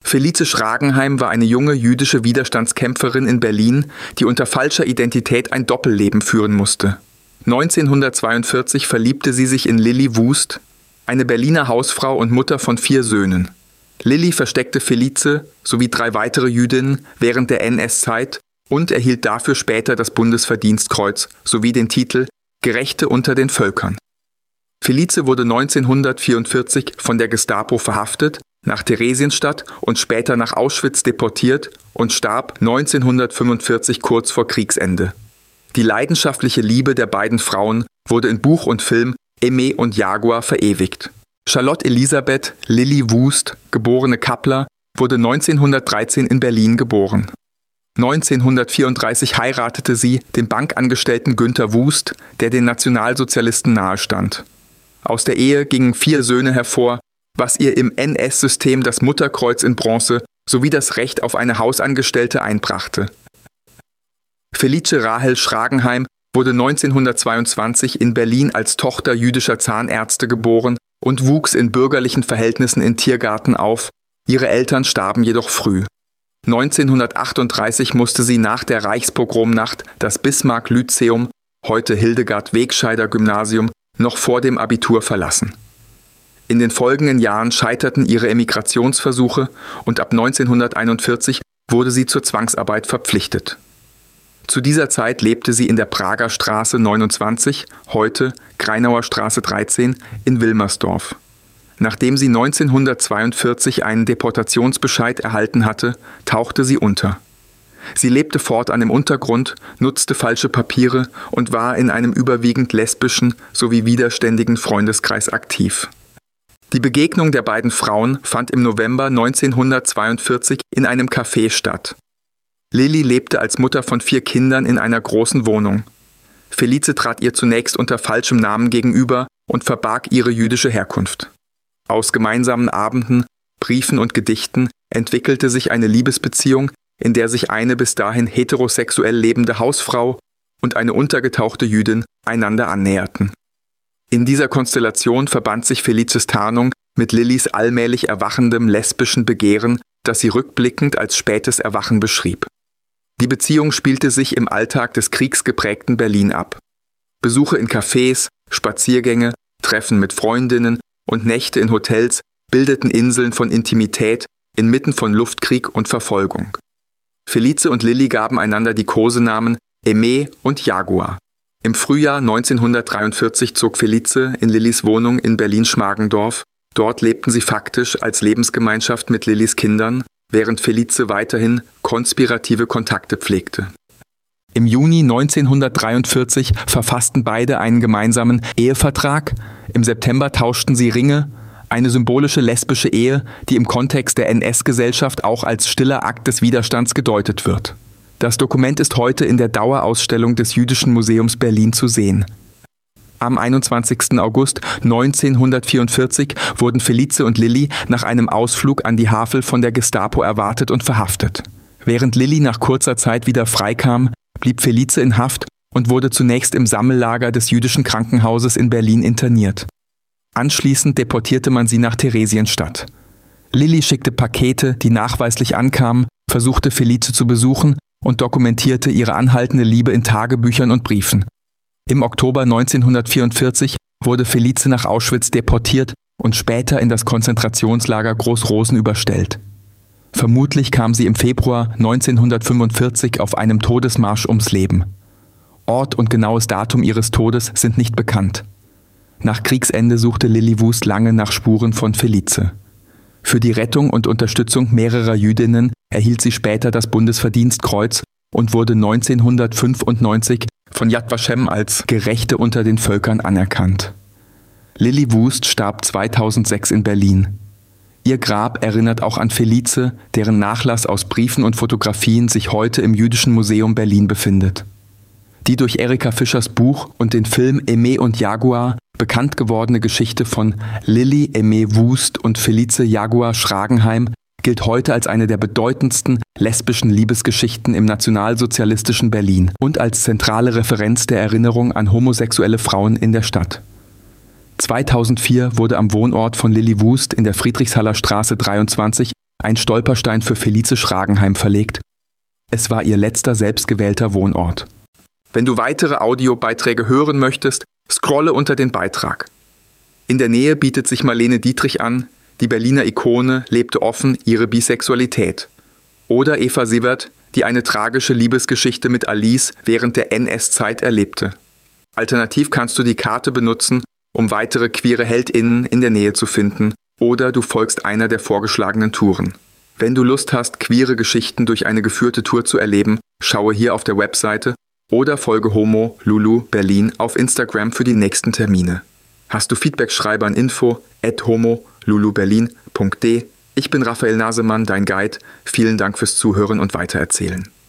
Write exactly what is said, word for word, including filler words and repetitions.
Felice Schragenheim war eine junge jüdische Widerstandskämpferin in Berlin, die unter falscher Identität ein Doppelleben führen musste. neunzehnhundertzweiundvierzig verliebte sie sich in Lilly Wust, eine Berliner Hausfrau und Mutter von vier Söhnen. Lilly versteckte Felice sowie drei weitere Jüdinnen während der N S-Zeit und erhielt dafür später das Bundesverdienstkreuz sowie den Titel Gerechte unter den Völkern. Felice wurde neunzehnhundertvierundvierzig von der Gestapo verhaftet, nach Theresienstadt und später nach Auschwitz deportiert und starb neunzehnhundertfünfundvierzig kurz vor Kriegsende. Die leidenschaftliche Liebe der beiden Frauen wurde in Buch und Film Aimé und Jaguar verewigt. Charlotte Elisabeth Lilly Wust, geborene Kappler, wurde neunzehnhundertdreizehn in Berlin geboren. neunzehnhundertvierunddreißig heiratete sie den Bankangestellten Günter Wust, der den Nationalsozialisten nahestand. Aus der Ehe gingen vier Söhne hervor, was ihr im N S-System das Mutterkreuz in Bronze sowie das Recht auf eine Hausangestellte einbrachte. Felice Rahel Schragenheim wurde neunzehnhundertzweiundzwanzig in Berlin als Tochter jüdischer Zahnärzte geboren und wuchs in bürgerlichen Verhältnissen in Tiergarten auf, ihre Eltern starben jedoch früh. neunzehnhundertachtunddreißig musste sie nach der Reichspogromnacht das Bismarck-Lyzeum, heute Hildegard-Wegscheider-Gymnasium, noch vor dem Abitur verlassen. In den folgenden Jahren scheiterten ihre Emigrationsversuche und ab neunzehnhunderteinundvierzig wurde sie zur Zwangsarbeit verpflichtet. Zu dieser Zeit lebte sie in der Prager Straße neunundzwanzig, heute Greinauer Straße dreizehn, in Wilmersdorf. Nachdem sie neunzehnhundertzweiundvierzig einen Deportationsbescheid erhalten hatte, tauchte sie unter. Sie lebte fortan im Untergrund, nutzte falsche Papiere und war in einem überwiegend lesbischen sowie widerständigen Freundeskreis aktiv. Die Begegnung der beiden Frauen fand im November neunzehnhundertzweiundvierzig in einem Café statt. Lilly lebte als Mutter von vier Kindern in einer großen Wohnung. Felice trat ihr zunächst unter falschem Namen gegenüber und verbarg ihre jüdische Herkunft. Aus gemeinsamen Abenden, Briefen und Gedichten entwickelte sich eine Liebesbeziehung, in der sich eine bis dahin heterosexuell lebende Hausfrau und eine untergetauchte Jüdin einander annäherten. In dieser Konstellation verband sich Felices Tarnung mit Lillys allmählich erwachendem lesbischen Begehren, das sie rückblickend als spätes Erwachen beschrieb. Die Beziehung spielte sich im Alltag des kriegsgeprägten Berlin ab. Besuche in Cafés, Spaziergänge, Treffen mit Freundinnen und Nächte in Hotels bildeten Inseln von Intimität inmitten von Luftkrieg und Verfolgung. Felice und Lilly gaben einander die Kosenamen Aimé und Jaguar. Im Frühjahr neunzehnhundertdreiundvierzig zog Felice in Lillys Wohnung in Berlin-Schmargendorf. Dort lebten sie faktisch als Lebensgemeinschaft mit Lillys Kindern, während Felice weiterhin konspirative Kontakte pflegte. Im Juni neunzehnhundertdreiundvierzig verfassten beide einen gemeinsamen Ehevertrag. Im September tauschten sie Ringe, eine symbolische lesbische Ehe, die im Kontext der N S-Gesellschaft auch als stiller Akt des Widerstands gedeutet wird. Das Dokument ist heute in der Dauerausstellung des Jüdischen Museums Berlin zu sehen. Am einundzwanzigsten August neunzehnhundertvierundvierzig wurden Felice und Lilly nach einem Ausflug an die Havel von der Gestapo erwartet und verhaftet. Während Lilly nach kurzer Zeit wieder freikam, blieb Felice in Haft und wurde zunächst im Sammellager des jüdischen Krankenhauses in Berlin interniert. Anschließend deportierte man sie nach Theresienstadt. Lilly schickte Pakete, die nachweislich ankamen, versuchte Felice zu besuchen und dokumentierte ihre anhaltende Liebe in Tagebüchern und Briefen. Im Oktober neunzehnhundertvierundvierzig wurde Felice nach Auschwitz deportiert und später in das Konzentrationslager Groß-Rosen überstellt. Vermutlich kam sie im Februar neunzehnhundertfünfundvierzig auf einem Todesmarsch ums Leben. Ort und genaues Datum ihres Todes sind nicht bekannt. Nach Kriegsende suchte Lilly Wust lange nach Spuren von Felice. Für die Rettung und Unterstützung mehrerer Jüdinnen erhielt sie später das Bundesverdienstkreuz und wurde neunzehnhundertfünfundneunzig von Yad Vashem als Gerechte unter den Völkern anerkannt. Lilly Wust starb zweitausendsechs in Berlin. Ihr Grab erinnert auch an Felice, deren Nachlass aus Briefen und Fotografien sich heute im Jüdischen Museum Berlin befindet. Die durch Erika Fischers Buch und den Film Aimé und Jaguar bekannt gewordene Geschichte von Lilly Aimé Wust und Felice Jaguar Schragenheim gilt heute als eine der bedeutendsten lesbischen Liebesgeschichten im nationalsozialistischen Berlin und als zentrale Referenz der Erinnerung an homosexuelle Frauen in der Stadt. zweitausendvier wurde am Wohnort von Lilly Wust in der Friedrichshaller Straße dreiundzwanzig ein Stolperstein für Felice Schragenheim verlegt. Es war ihr letzter selbstgewählter Wohnort. Wenn du weitere Audiobeiträge hören möchtest, scrolle unter den Beitrag. In der Nähe bietet sich Marlene Dietrich an, die Berliner Ikone lebte offen ihre Bisexualität. Oder Eva Sievert, die eine tragische Liebesgeschichte mit Alice während der N S-Zeit erlebte. Alternativ kannst du die Karte benutzen, um weitere queere HeldInnen in der Nähe zu finden, oder du folgst einer der vorgeschlagenen Touren. Wenn du Lust hast, queere Geschichten durch eine geführte Tour zu erleben, schaue hier auf der Webseite oder folge Homo Lulu Berlin auf Instagram für die nächsten Termine. Hast du Feedback, schreibe an info at homo lulu berlin punkt de. Ich bin Raphael Nasemann, dein Guide. Vielen Dank fürs Zuhören und Weitererzählen.